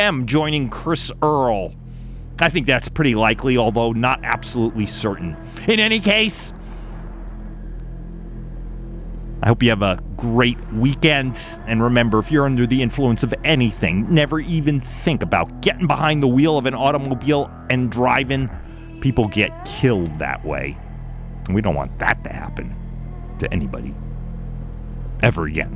am joining Chris Earl. I think that's pretty likely, although not absolutely certain. In any case, I hope you have a great weekend. And remember, if you're under the influence of anything, never even think about getting behind the wheel of an automobile and driving. People get killed that way. And we don't want that to happen to anybody ever again.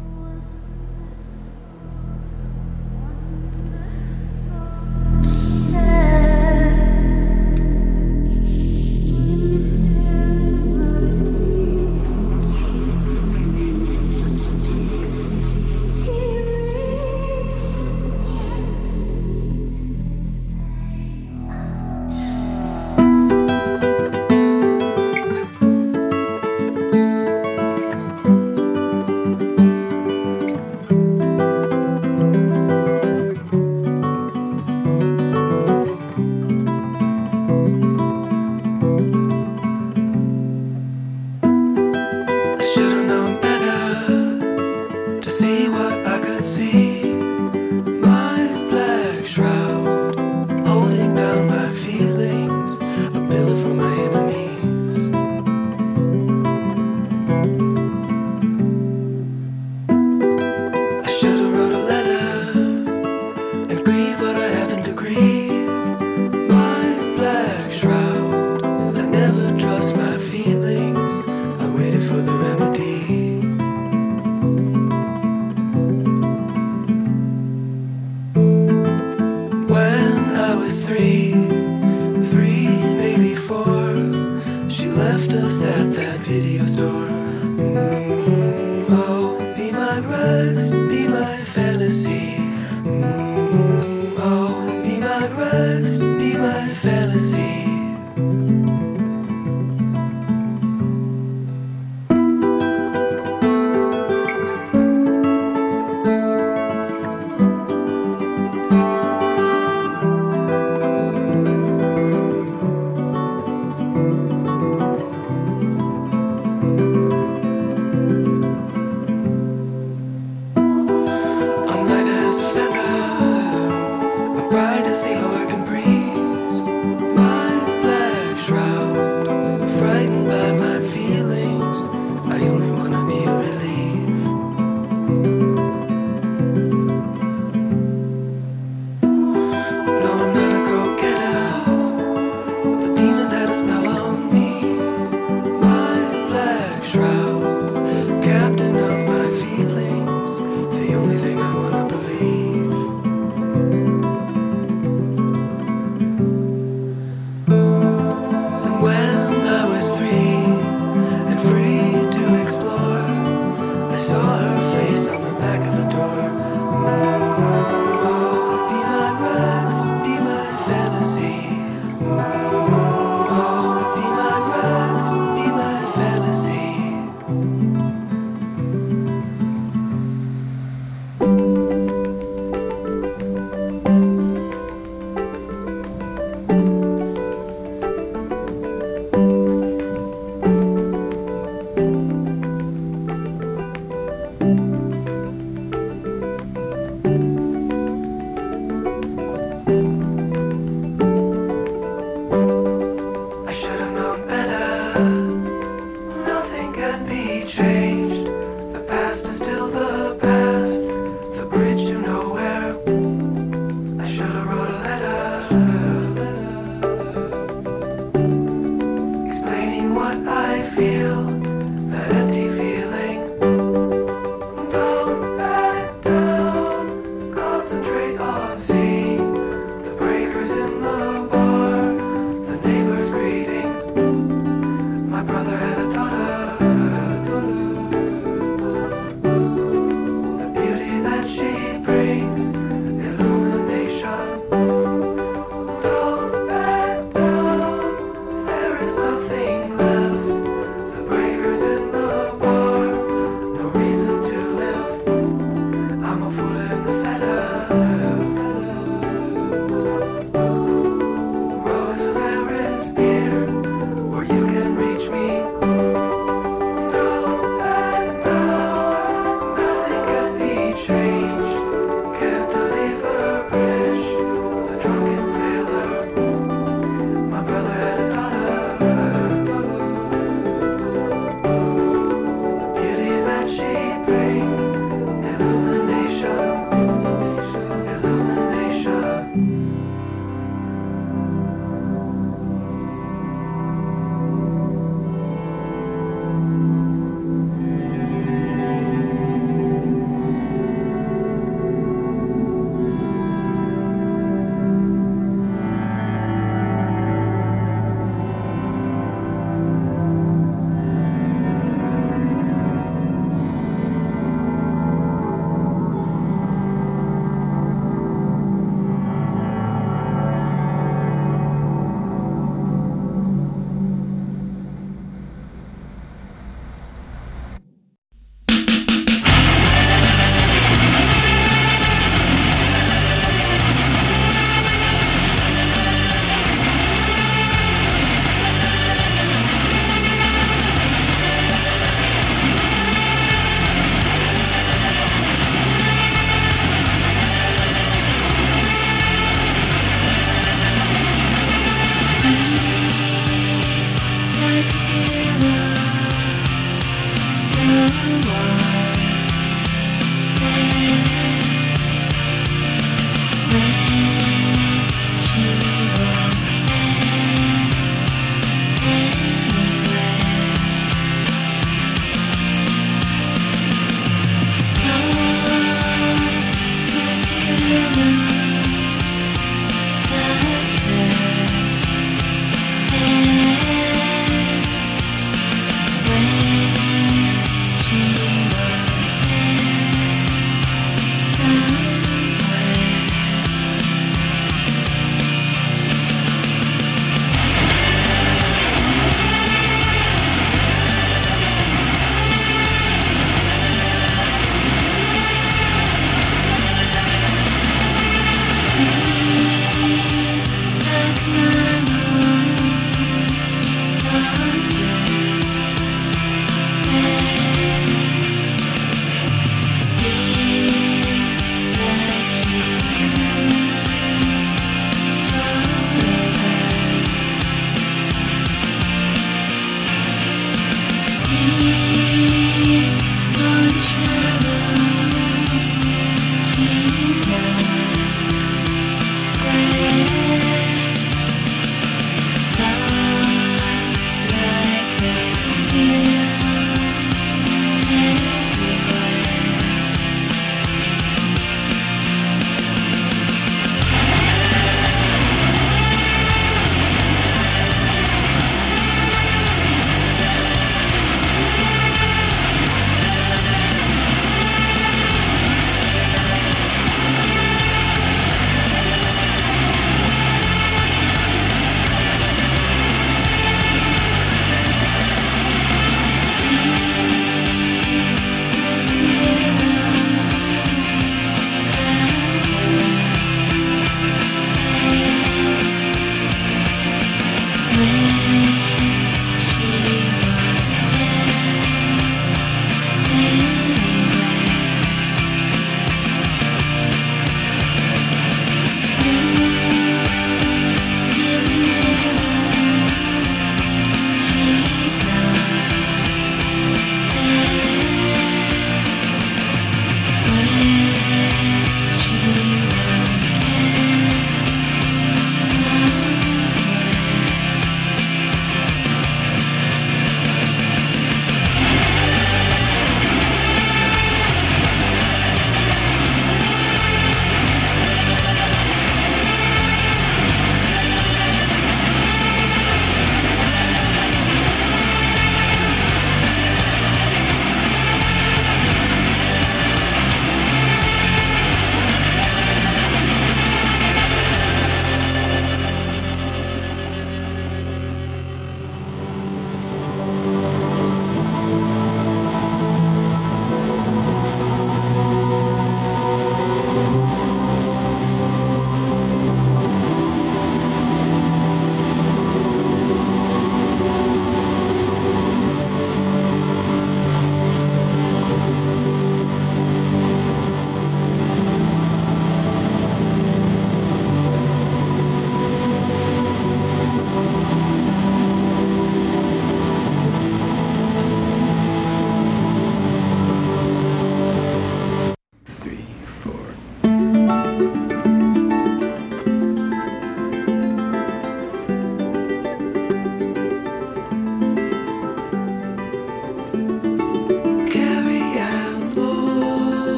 The beauty that she brings, illumination.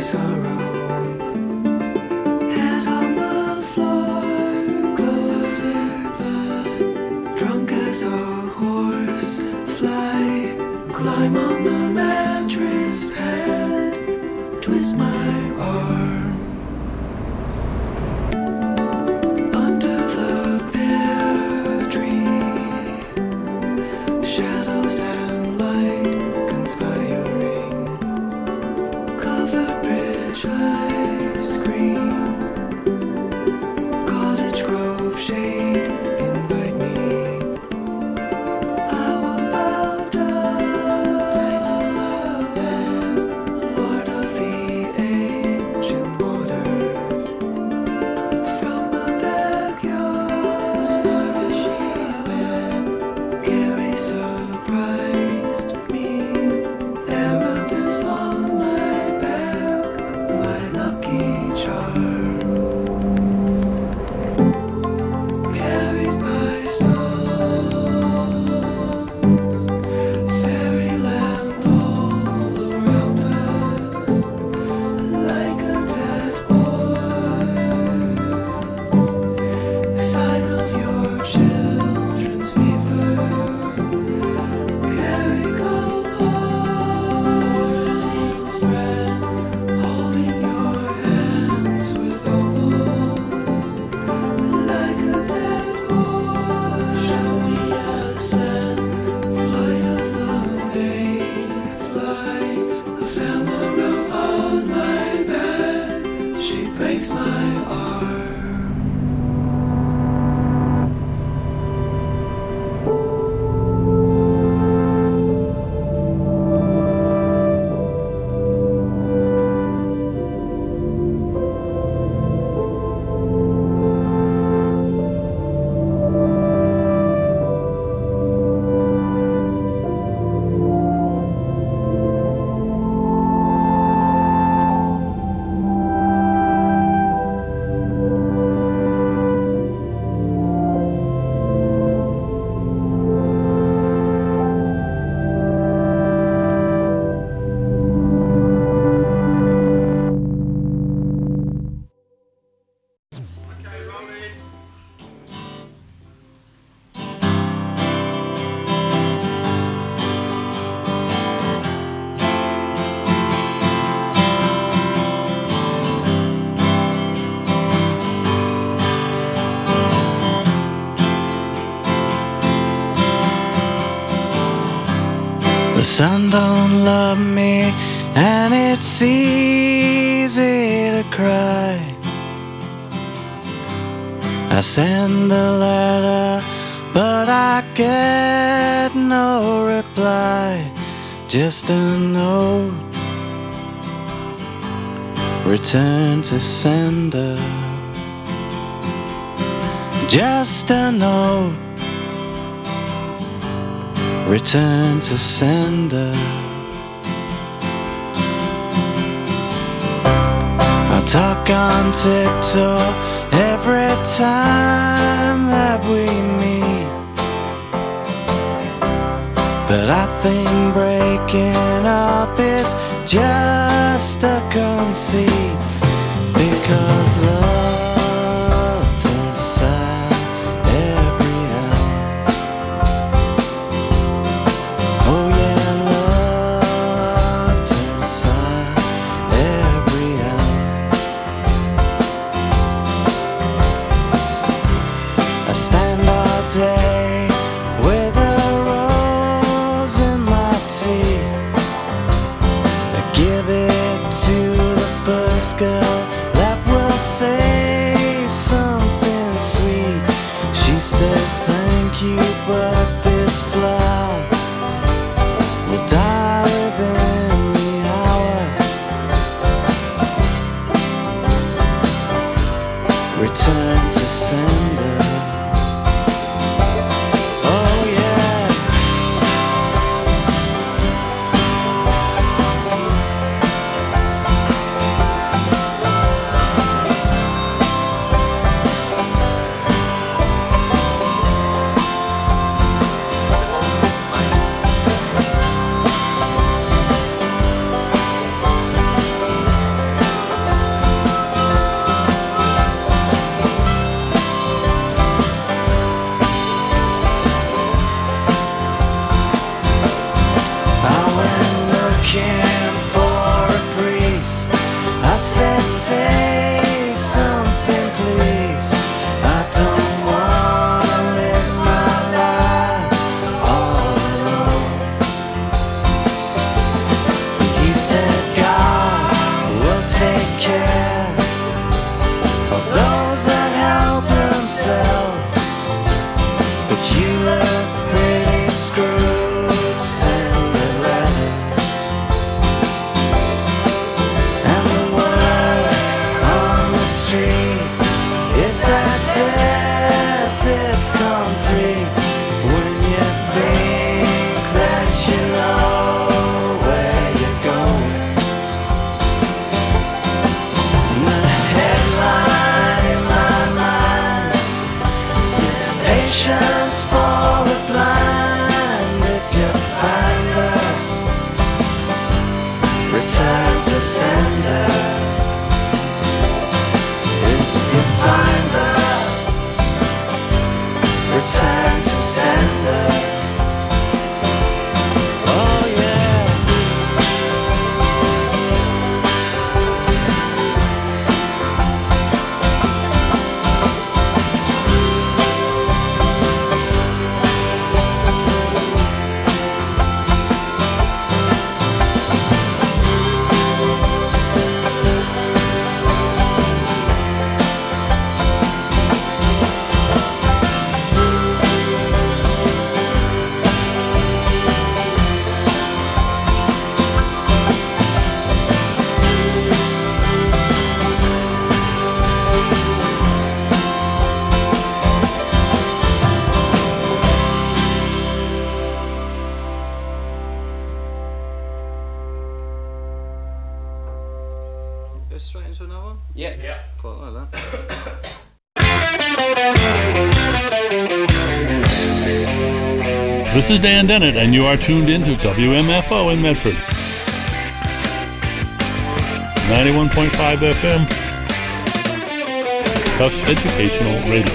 sorrow. Head on the floor, covered in blood. Drunk as a horse, fly. Climb on the mattress pad. Twist my arm. Under the pear tree, shadows and light conspiring. Covered bridge ice cream. Cottage Grove shade invite me. I will bow down. Titles love and Lord of the ancient waters. From the backyard, as far as she went, Gary surprised me. Erebus on my back, my lucky charm. Carried by stars, fairyland all around us, like a dead horse. Sign of your children's fever. Carry go home, seeds friend, holding your hands with opal. Like a dead horse, shall we ascend? Flight of the Mayfly, ephemera on my back. She breaks my arm. The sun don't love me, and it's easy to cry. I send a letter, but I get no reply. Just a note, return to sender. Just a note, return to sender. I talk on tiptoe every time that we meet, but I think breaking up is just a conceit, because love turns sad every hour. Oh yeah, love turns sad every hour. I stand all day with a rose in my teeth. I give it to the first girl that will say go straight into another one? Yeah. Quite like that. This is Dan Dennett, and you are tuned into WMFO in Medford. 91.5 FM. Tufts Educational Radio.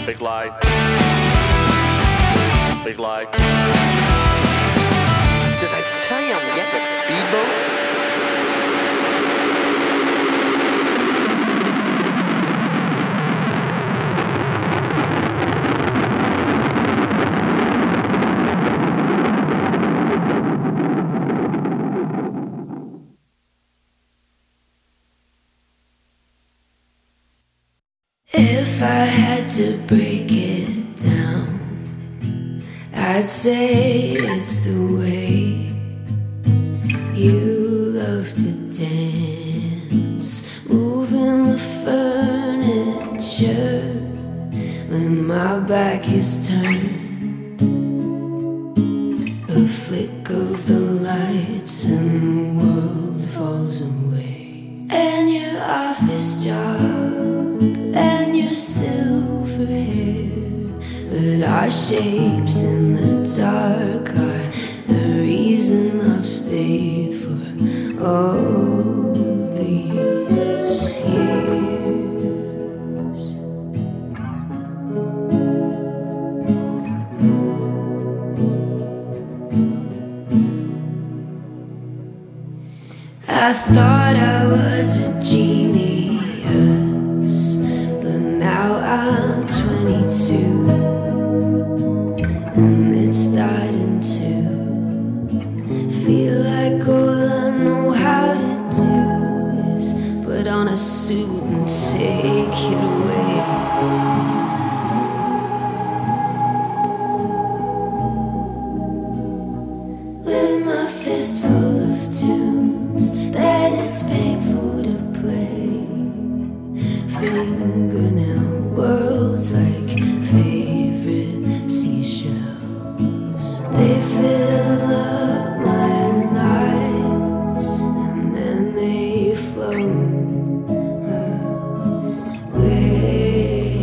Big lie. Big lie. Did I tell you I'm getting a speedboat? If I had to break it down, I'd say it's the way you love to dance, moving the furniture when my back is turned. A flick of the lights and the world falls away. And your office job and your silver hair, but our shapes in the dark are the reason I've stayed for all these years. I thought I was a genius, but now I'm 22, and it's starting to feel like all I know how to do is put on a suit and take it away. With my fist full of tunes that it's painful to play, fingernail worlds like favorite seashells. They fill up my nights and then they float away.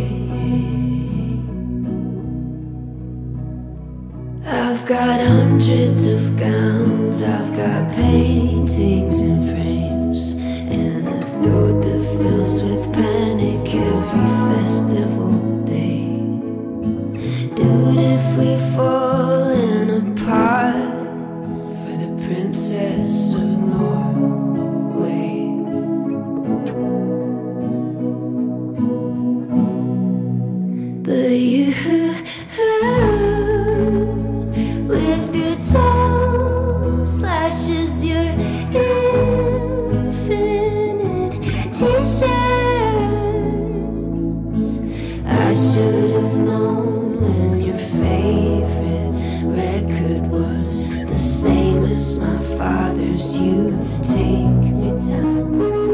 I've got hundreds of gowns, I've got paintings in frames, and a throat that fills with panic every festival day. Dutifully falling apart for the princess of Norway. But you, with your tongue slashes your infinite t-shirts. I should have known when your favorite record was the same as my father's. You take me down.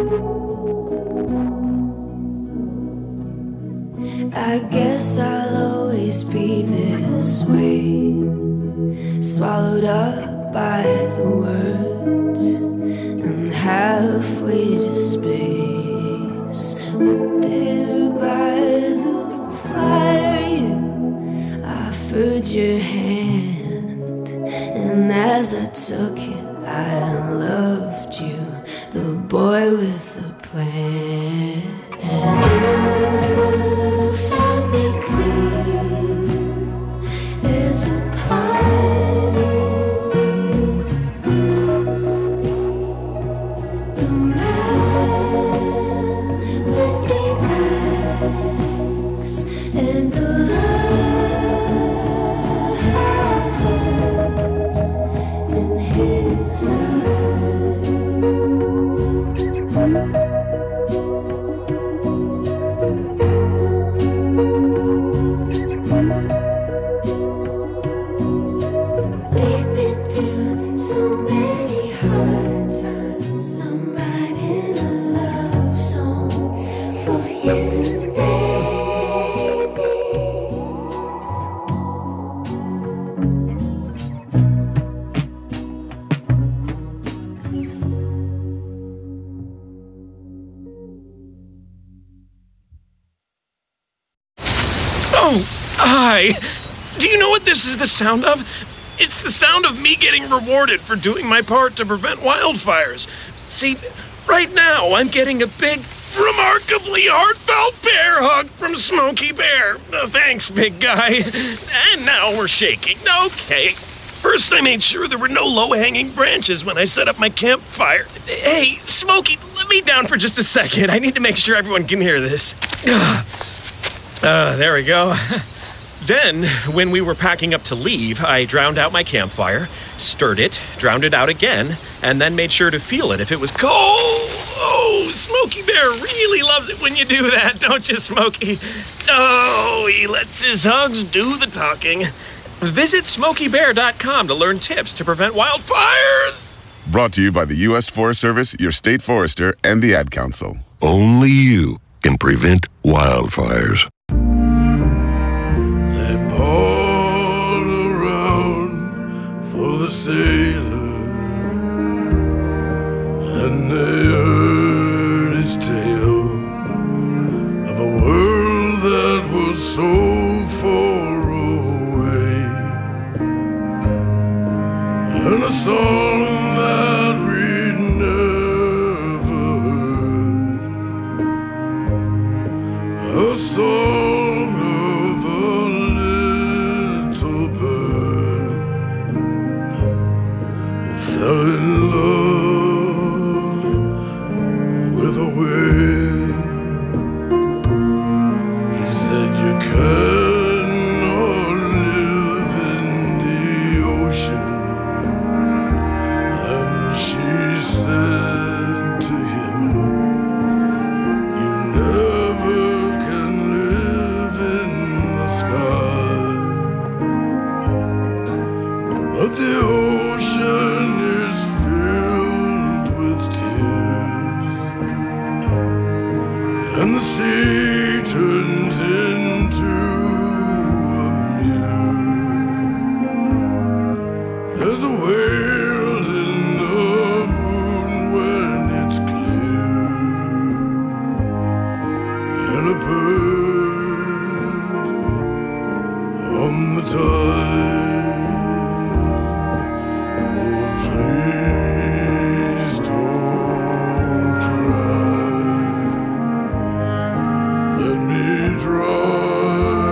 I guess I'll always be this way, swallowed up by the words and halfway to space. But there by the fire you offered your hand, and as I took it I loved you, the boy with the plan. You found me clean as a pie. The man with the axe and the light in his eyes. We've been through so many hard times. I'm writing a love song for you, baby. Oh, hi. Do you know what this is the sound of? It's the sound of me getting rewarded for doing my part to prevent wildfires. See, right now I'm getting a big remarkably heartfelt bear hug from Smokey Bear. Thanks, big guy. And now we're shaking. Okay. First, I made sure there were no low-hanging branches when I set up my campfire. Hey, Smokey, let me down for just a second. I need to make sure everyone can hear this. There we go. Then, when we were packing up to leave, I drowned out my campfire, stirred it, drowned it out again, and then made sure to feel it if it was cold. Oh, Smokey Bear really loves it when you do that, don't you, Smokey? Oh, he lets his hugs do the talking. Visit SmokeyBear.com to learn tips to prevent wildfires. Brought to you by the U.S. Forest Service, your state forester, and the Ad Council. Only you can prevent wildfires. They poured around for the sailor, and they heard his tale of a world that was so far away, and a song that we'd never heard, a song of a little bird who fell in love with a wave. He said, you cannot live in the ocean. And she said to him, you never can live in the sky. But the ocean is filled with tears, and the sea turns into a mirror. There's a whale in the moon when it's clear, and a bird on the tide. Oh, please don't cry. Let me dry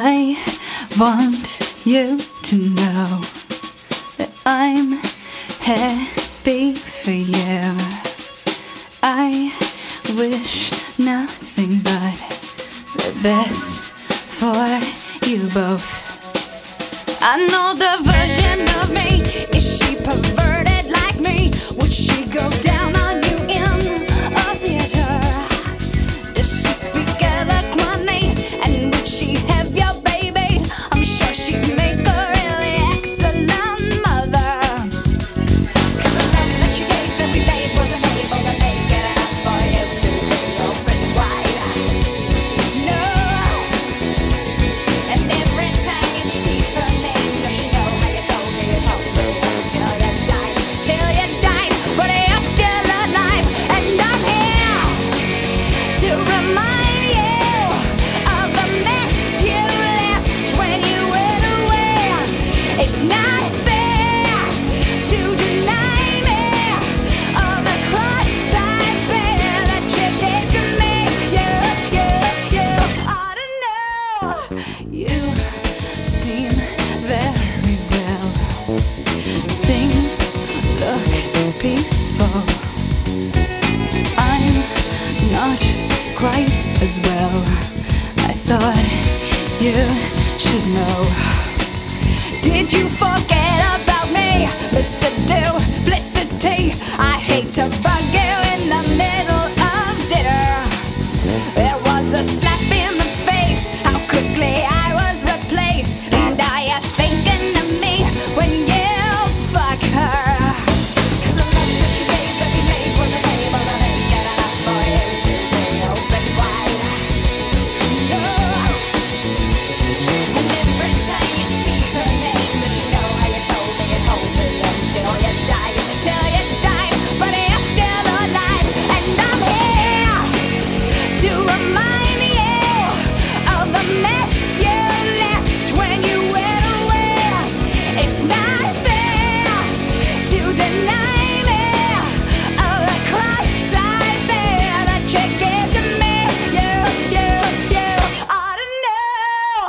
I want you to know that I'm happy for you. I wish nothing but the best for you both. I know the version of me. Is she perverted like me? Would she go down on you in a theater? Does she speak eloquently? And would she have your baby? I'm sure she'd make a really excellent mother. 'Cause the love that you gave every day wasn't able to make it enough for you to be open wide. No. And every time you speak her name, does she know how you told me it all the way till you died? Till you died, but you're still alive. And I'm here to remind you of the mess you left when you went away. It's not fair to deny me of the cross I bear that you gave to me. You ought to know. You seem very well. Things look peaceful. I'm not quite as well. I thought you should know. Did you forget about me, Mr. Duplicity? I hate to bug you in the middle of dinner. There was a slap in the face, how quickly I was replaced. And are you thinking of me when you fuck her? 'Cause the love that you gave every day wasn't able to make it enough for you to be open wide. No. And every time you speak her name, does she know how you told me it hold me until you died? Till you died, but you're still alive. And I'm here to remind you of the mess you left when you went away. It's not fair to deny me of the cross I bear that you gave to me. You ought to know.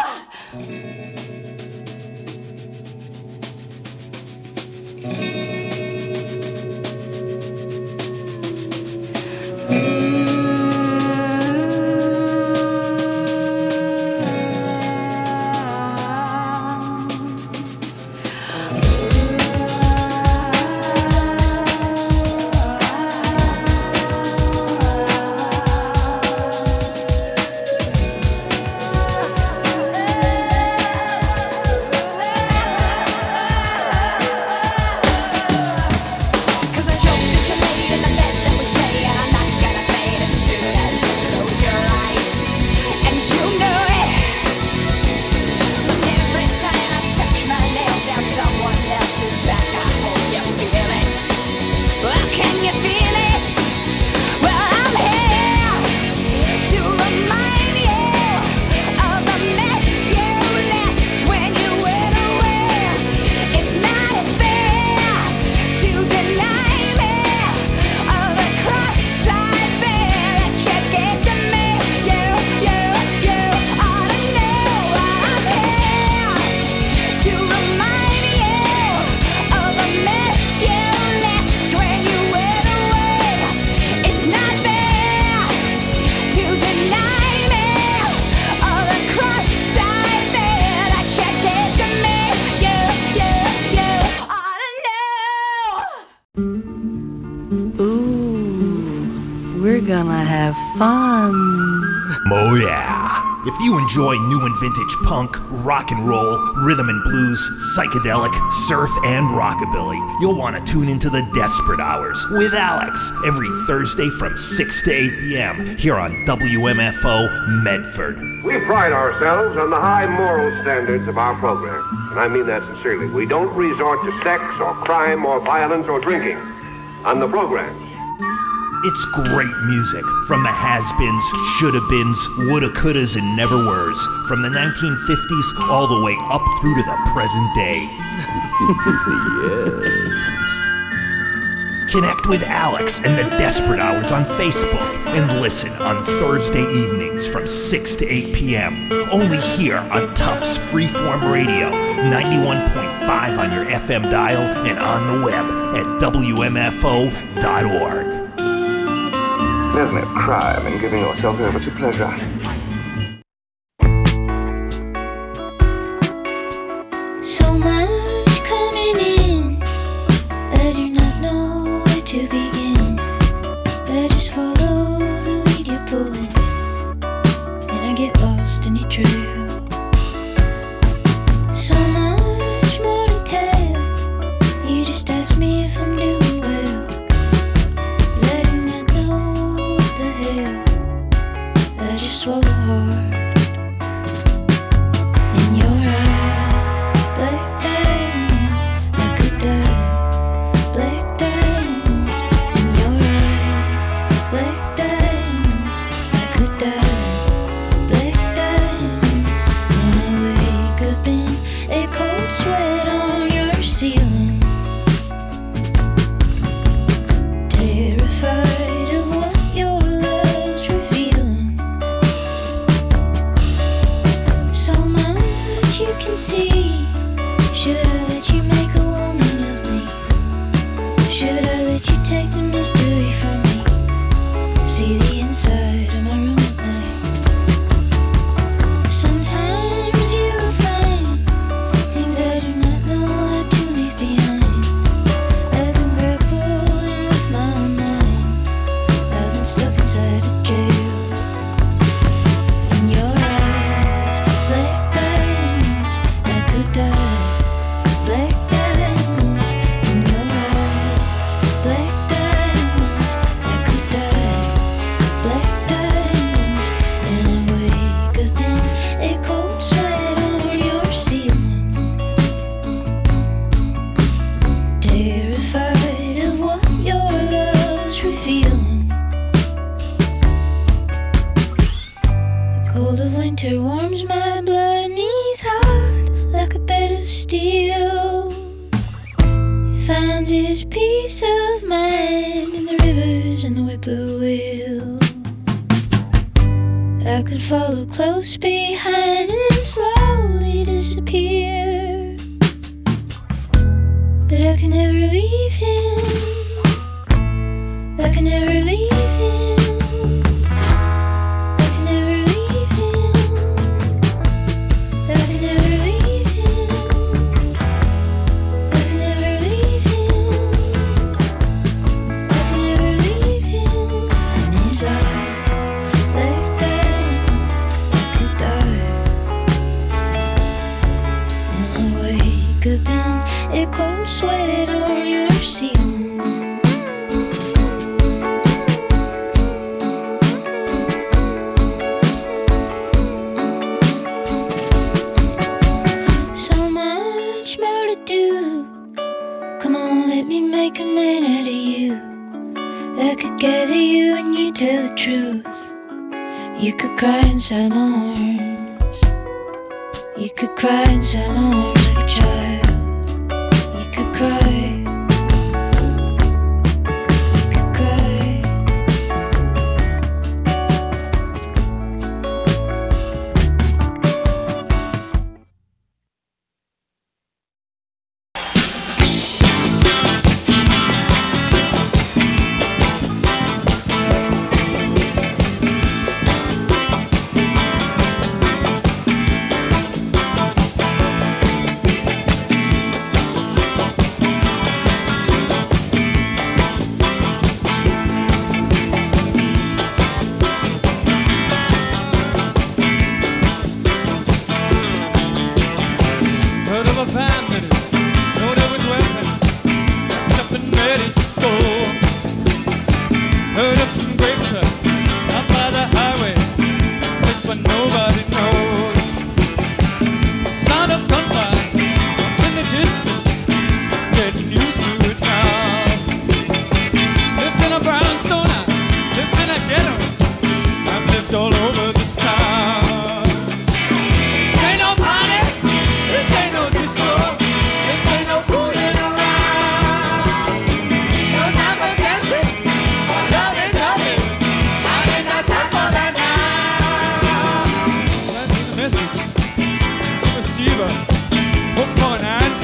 Cause I joke that you laid in the bed that was made, and I'm not gonna fade as soon as you close your eyes. And you know it. Every time I stretch my nails down someone else's back, I hope you feel it. Well, can you feel it? Well, I'm here to remind you of the mess you left when you went away. It's not fair to deny me of the cross I bear that you gave to me. You ought to know. I'm here to remind you of the mess you left when you went away. It's not fair to deny me of the cross I bear that you gave to me. You ought to know. Ooh, we're gonna have fun. Oh yeah. If you enjoy new and vintage punk, rock and roll, rhythm and blues, psychedelic, surf, and rockabilly, you'll want to tune into the Desperate Hours with Alex every Thursday from 6 to 8 p.m. here on WMFO Medford. We pride ourselves on the high moral standards of our program, and I mean that sincerely. We don't resort to sex or crime or violence or drinking on the programs. It's great music from the has-beens, shoulda-beens, woulda-couldas, and never-weres, from the 1950s all the way up through to the present day. Connect with Alex and the Desperate Hours on Facebook and listen on Thursday evenings from 6 to 8 p.m. Only here on Tufts Freeform Radio, 91.5 on your FM dial and on the web at WMFO.org. There's no crime in giving yourself over to pleasure. So much coming in, I do not know where to begin. I just follow the lead you're pulling, and I get lost in your trail. So much more to tell, you just ask me if I'm doing well. I do not know what the hell, I just swallow hard. In your eyes, black diamonds, I could die. Black diamonds, in your eyes, black diamonds, I could die. Black diamonds, and I wake up in a cold sweat on your ceiling. Terrified of what your love's revealing. So much you can see. Should I let you make a woman of me? Should I let you take the mystery from me? See the inside of my room at night. Sometimes you will find things I do not know how to leave behind. I've been grappling with my own mind. I've been stuck inside a jail. In your eyes, black diamonds, I could die. Black diamonds, in your eyes, black diamonds, I could die. Black diamonds, and I wake up in a cold sweat on your ceiling. Terrified of what your love's revealing. The cold of winter warms my blood, knees hot like a bed of steel. He finds his peace of mind in the rivers and the whippoorwill. I could follow close behind and then slowly disappear, but I can never leave him. I can never leave him. I can never leave him. I can never leave him. I can never leave him. I can never leave him. In his eyes, like diamonds, I could die. And I wake up in a cold sweat on your ceiling. So much more to do. Come on, let me make a man out of you. I could gather you and you tell the truth. You could cry inside my arms. You could cry inside my arms like a child. You could cry. You could cry.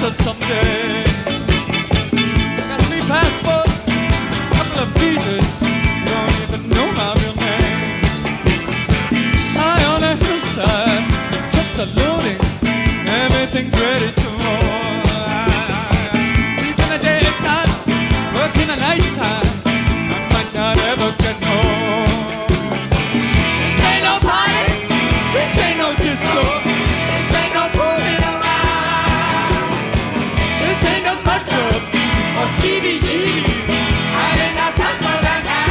better someday. Got 3 passports, couple of visas. You don't even know my real name. High on the hillside, trucks are loading, everything's ready to roll. Sleep in the daytime, work in the nighttime. I might not ever get home. This ain't no party, this ain't no disco, this ain't no fooling around. This ain't no mud club or CBGB. I ain't got time for that now.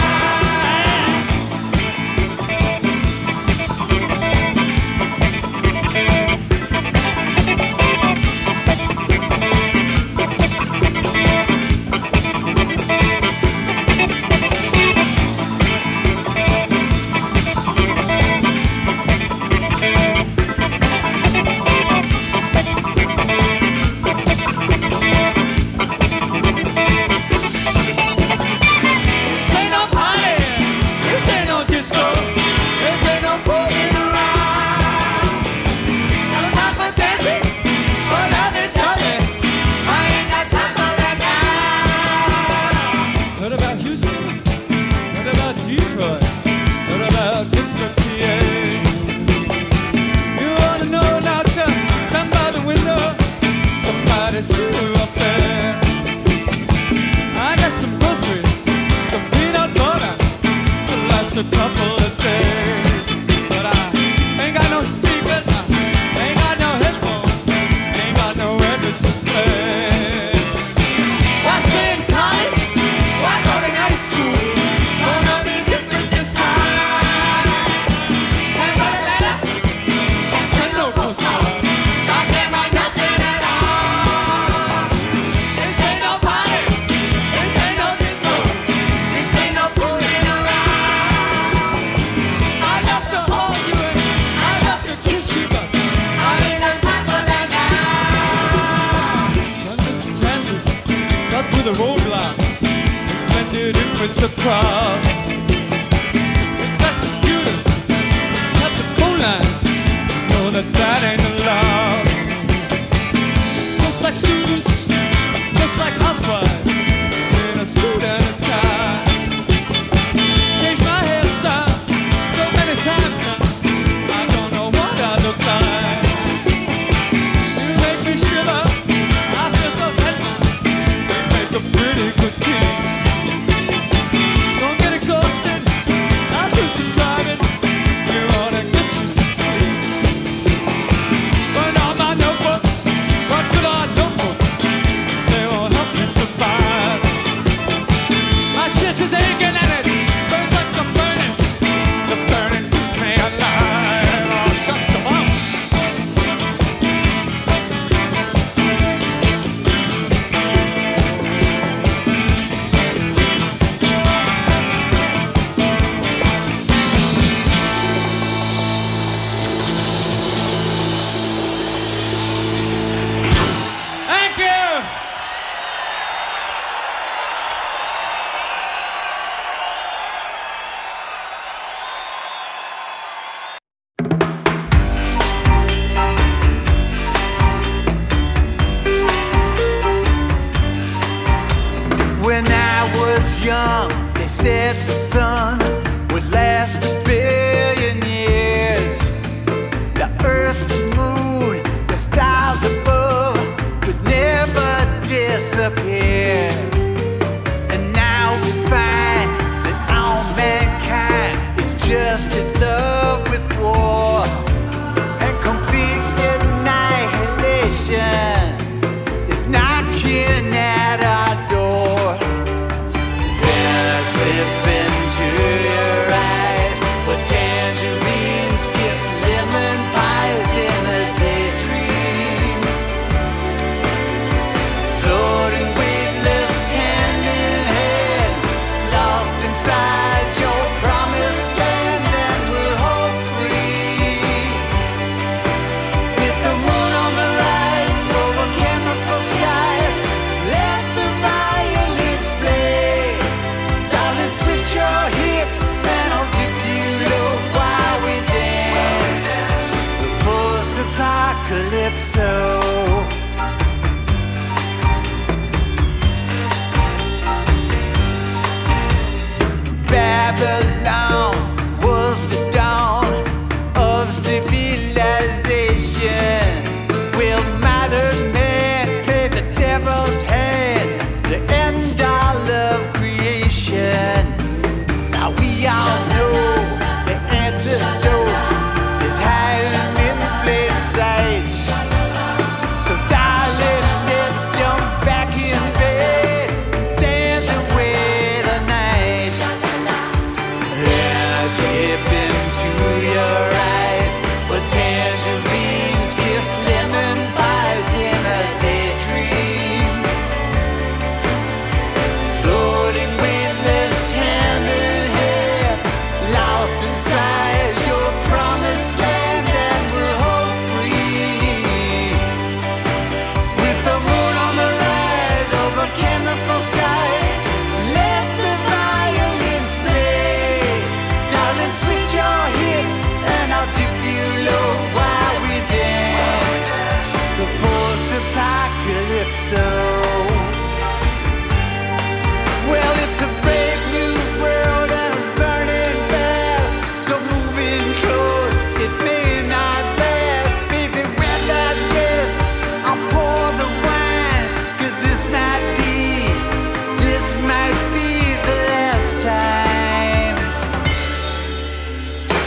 See you up there. I got some groceries, some peanut butter to last a couple of days. But I ain't got no speakers, I ain't got no headphones, ain't got no records to play. Why stay in college? Why go to night school? Gonna be different this time. And write a letter, and send no postcard. I can't write nothing at all. The roadblock, blended in with the crowd. We got computers, got the phone lines, know that ain't allowed. Just like students, just like housewives, in a suit and a tie. Changed my hairstyle so many times now, I don't know what I look like. You make me shiver, I feel so bad. A pretty good team. Don't get exhausted, I'll do some driving. You ought to get you some sleep. Burn all my notebooks, what good are notebooks? They won't help me survive. My chest is aching and it burns like the furnace. The burning keeps me alive. Oh, just about. When I was young, they said the sun would last 1 billion years. The earth, the moon, the stars above could never disappear. And now we find that all mankind is just in love with war and complete annihilation is knocking at our door. Then I slip in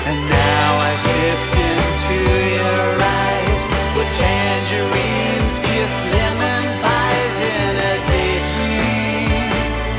And now I slip into your eyes, where tangerines kiss lemon pies in a daydream.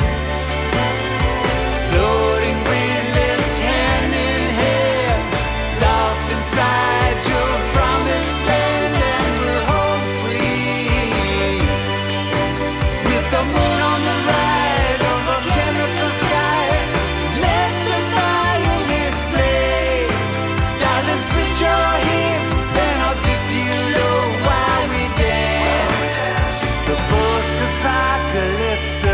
Floating weightless hand in hand, lost inside your promised land, and we're home free. With the moon on the rise over chemical skies, let the violins play. Darling, switch your hips, and I'll dip you low while we dance. The post-apocalypse.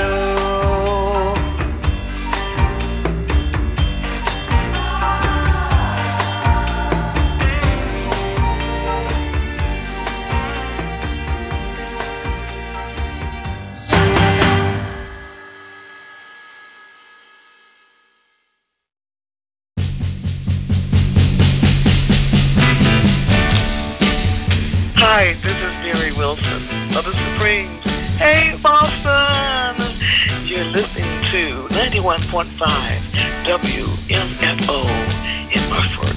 Hi, this is Mary Wilson of the Supremes. Hey, Boston! You're listening to 91.5 WMFO in Murford.